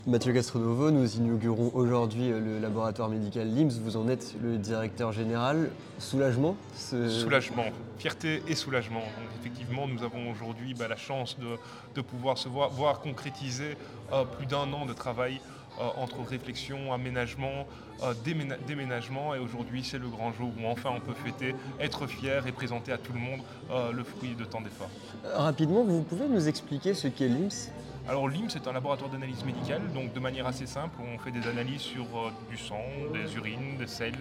Mathieu Castronovo, nous inaugurons aujourd'hui le laboratoire médical LIMS. Vous en êtes le directeur général. Soulagement Soulagement, fierté et soulagement. Donc effectivement, nous avons aujourd'hui la chance de pouvoir voir concrétiser plus d'un an de travail entre réflexion, aménagement, déménagement. Et aujourd'hui, c'est le grand jour où enfin on peut fêter, être fier et présenter à tout le monde le fruit de tant d'efforts. Rapidement, vous pouvez nous expliquer ce qu'est LIMS ? Alors l'IM, c'est un laboratoire d'analyse médicale, donc de manière assez simple, on fait des analyses sur du sang, des urines, des selles,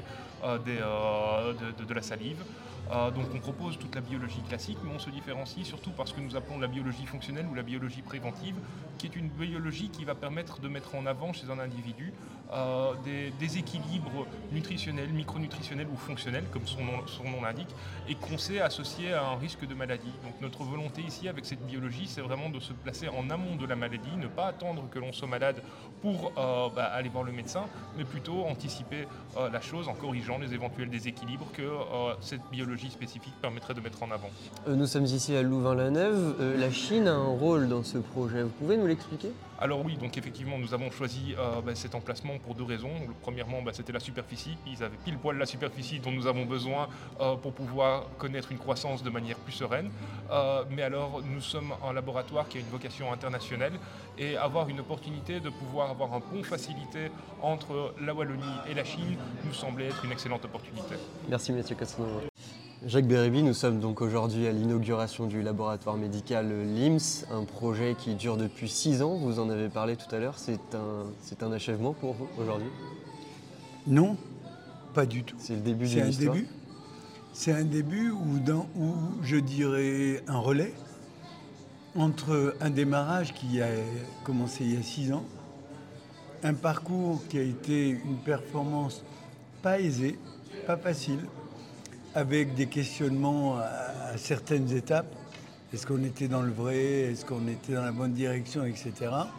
de la salive. Donc on propose toute la biologie classique, mais on se différencie surtout parce que nous appelons la biologie fonctionnelle ou la biologie préventive, qui est une biologie qui va permettre de mettre en avant chez un individu des déséquilibres nutritionnels, micronutritionnels ou fonctionnels, comme son nom l'indique, et qu'on sait associer à un risque de maladie. Donc notre volonté ici avec cette biologie, c'est vraiment de se placer en amont de la maladie, ne pas attendre que l'on soit malade pour aller voir le médecin, mais plutôt anticiper la chose en corrigeant les éventuels déséquilibres que cette biologie spécifique permettrait de mettre en avant. Nous sommes ici à Louvain-la-Neuve. La Chine a un rôle dans ce projet. Vous pouvez nous l'expliquer ? Alors oui, donc effectivement, nous avons choisi cet emplacement pour deux raisons. Premièrement, c'était la superficie. Ils avaient pile poil la superficie dont nous avons besoin pour pouvoir connaître une croissance de manière plus sereine. Mais alors, nous sommes un laboratoire qui a une vocation internationale et avoir une opportunité de pouvoir avoir un pont facilité entre la Wallonie et la Chine nous semblait être une excellente opportunité. Merci Mathieu Castronovo. Jacques Bérébi, nous sommes donc aujourd'hui à l'inauguration du laboratoire médical LIMS, un projet qui dure depuis 6 ans, vous en avez parlé tout à l'heure, c'est un achèvement pour vous aujourd'hui ? Non, pas du tout. C'est le début d'une histoire ? C'est un début où je dirais un relais entre un démarrage qui a commencé il y a 6 ans, un parcours qui a été une performance pas aisée, pas facile, avec des questionnements à certaines étapes. Est-ce qu'on était dans le vrai ? Est-ce qu'on était dans la bonne direction, etc.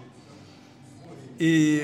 Et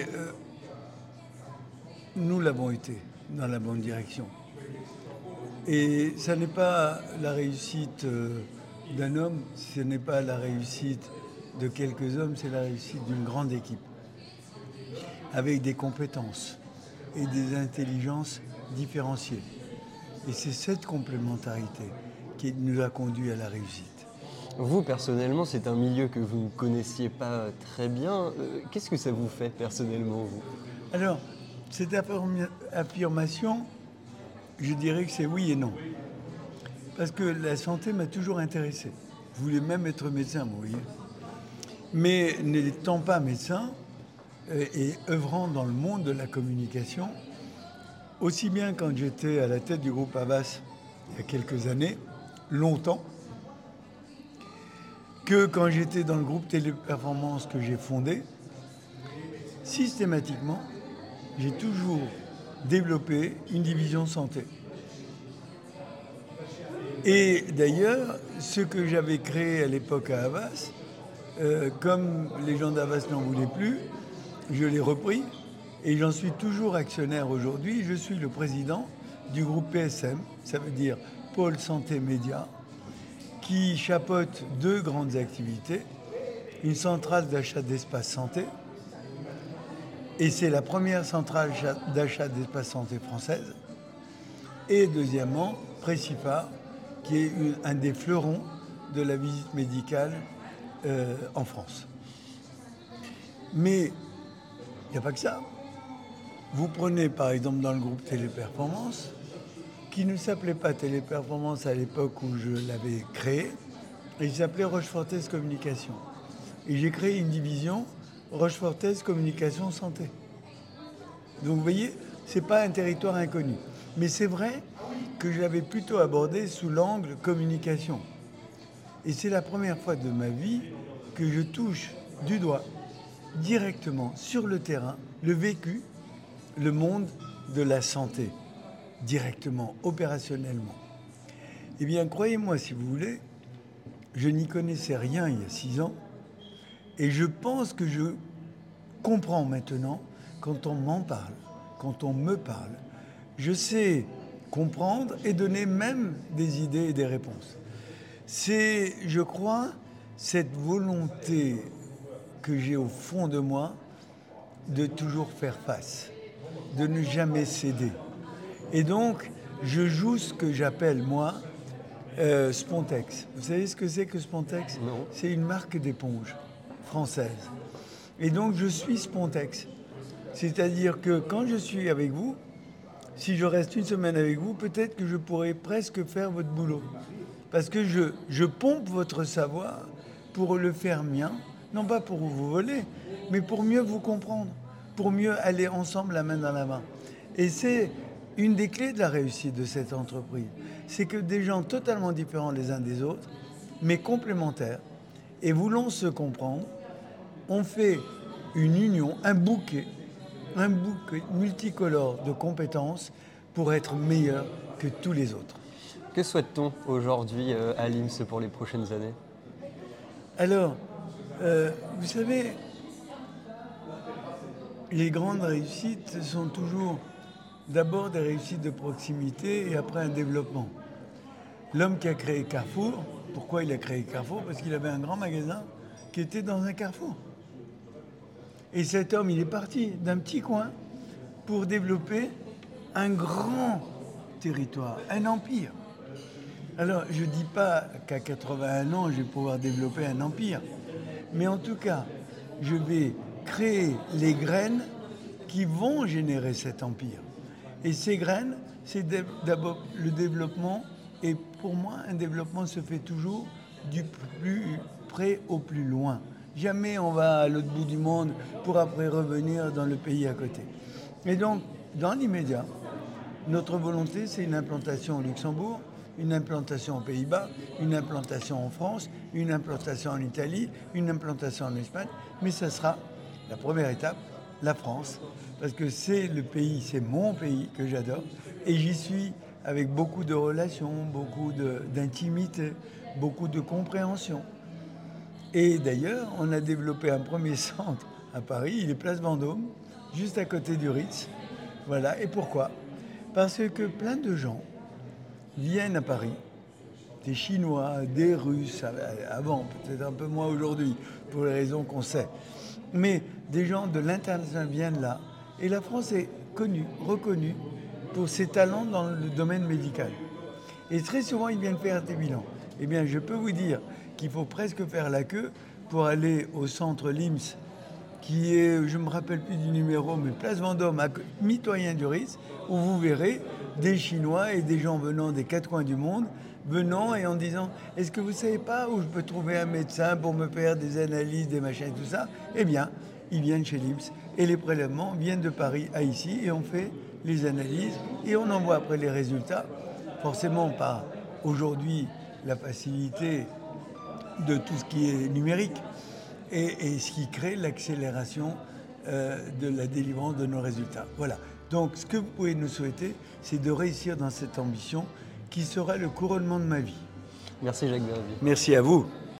nous l'avons été dans la bonne direction. Et ça n'est pas la réussite d'un homme, ce n'est pas la réussite de quelques hommes, c'est la réussite d'une grande équipe, avec des compétences et des intelligences différenciées. Et c'est cette complémentarité qui nous a conduit à la réussite. Vous, personnellement, c'est un milieu que vous ne connaissiez pas très bien. Qu'est-ce que ça vous fait, personnellement, vous ? Alors, cette affirmation, je dirais que c'est oui et non. Parce que la santé m'a toujours intéressé. Je voulais même être médecin, vous voyez. Mais n'étant pas médecin et œuvrant dans le monde de la communication, aussi bien quand j'étais à la tête du groupe Havas il y a quelques années, longtemps, que quand j'étais dans le groupe Téléperformance que j'ai fondé, systématiquement, j'ai toujours développé une division santé. Et d'ailleurs, ce que j'avais créé à l'époque à Havas, comme les gens d'Havas n'en voulaient plus, je l'ai repris. Et j'en suis toujours actionnaire aujourd'hui. Je suis le président du groupe PSM, ça veut dire Pôle Santé Média, qui chapeaute 2 grandes activités. Une centrale d'achat d'espace santé, et c'est la première centrale d'achat d'espace santé française. Et deuxièmement, Précipar, qui est un des fleurons de la visite médicale en France. Mais il n'y a pas que ça. Vous prenez par exemple dans le groupe Téléperformance, qui ne s'appelait pas Téléperformance à l'époque où je l'avais créé, et il s'appelait Rochefortès Communication. Et j'ai créé une division Rochefortès Communication Santé. Donc vous voyez, ce n'est pas un territoire inconnu. Mais c'est vrai que je l'avais plutôt abordé sous l'angle communication. Et c'est la première fois de ma vie que je touche du doigt, directement, sur le terrain, le vécu, le monde de la santé, directement, opérationnellement. Eh bien, croyez-moi si vous voulez, je n'y connaissais rien il y a 6 ans, et je pense que je comprends maintenant quand on m'en parle, quand on me parle. Je sais comprendre et donner même des idées et des réponses. C'est, je crois, cette volonté que j'ai au fond de moi de toujours faire face, de ne jamais céder. Et donc, je joue ce que j'appelle, moi, Spontex. Vous savez ce que c'est que Spontex? Non. C'est une marque d'éponge française. Et donc, je suis Spontex. C'est-à-dire que quand je suis avec vous, si je reste une semaine avec vous, peut-être que je pourrais presque faire votre boulot. Parce que je pompe votre savoir pour le faire mien, non pas pour vous voler, mais pour mieux vous comprendre, pour mieux aller ensemble la main dans la main. Et c'est une des clés de la réussite de cette entreprise. C'est que des gens totalement différents les uns des autres, mais complémentaires, et voulant se comprendre, on fait une union, un bouquet multicolore de compétences pour être meilleur que tous les autres. Que souhaite-t-on aujourd'hui à l'IMS pour les prochaines années? Alors, vous savez, les grandes réussites sont toujours d'abord des réussites de proximité et après un développement. L'homme qui a créé Carrefour, pourquoi il a créé Carrefour? Parce qu'il avait un grand magasin qui était dans un carrefour. Et cet homme, il est parti d'un petit coin pour développer un grand territoire, un empire. Alors, je ne dis pas qu'à 81 ans, je vais pouvoir développer un empire. Mais en tout cas, je vais créer les graines qui vont générer cet empire. Et ces graines, c'est d'abord le développement. Et pour moi, un développement se fait toujours du plus près au plus loin. Jamais on va à l'autre bout du monde pour après revenir dans le pays à côté. Et donc, dans l'immédiat, notre volonté, c'est une implantation au Luxembourg, une implantation aux Pays-Bas, une implantation en France, une implantation en Italie, une implantation en Espagne. Mais ça sera la première étape, la France, parce que c'est le pays, c'est mon pays que j'adore. Et j'y suis avec beaucoup de relations, beaucoup d'intimité, beaucoup de compréhension. Et d'ailleurs, on a développé un premier centre à Paris, il est Place Vendôme, juste à côté du Ritz. Voilà. Et pourquoi? Parce que plein de gens viennent à Paris, des Chinois, des Russes, avant, peut-être un peu moins aujourd'hui, pour les raisons qu'on sait. Mais des gens de l'international viennent là. Et la France est connue, reconnue pour ses talents dans le domaine médical. Et très souvent, ils viennent faire des bilans. Eh bien, je peux vous dire qu'il faut presque faire la queue pour aller au centre LIMS, qui est, je ne me rappelle plus du numéro, mais Place Vendôme, à mitoyen du Ritz, où vous verrez des Chinois et des gens venant des quatre coins du monde, venant et en disant « Est-ce que vous ne savez pas où je peux trouver un médecin pour me faire des analyses, des machins et tout ça ?» Eh bien, ils viennent chez LIMS et les prélèvements viennent de Paris à ici et on fait les analyses et on envoie après les résultats, forcément par aujourd'hui la facilité de tout ce qui est numérique et ce qui crée l'accélération de la délivrance de nos résultats. Voilà. Donc ce que vous pouvez nous souhaiter, c'est de réussir dans cette ambition qui sera le couronnement de ma vie. Merci Jacques Bérévy. Merci à vous.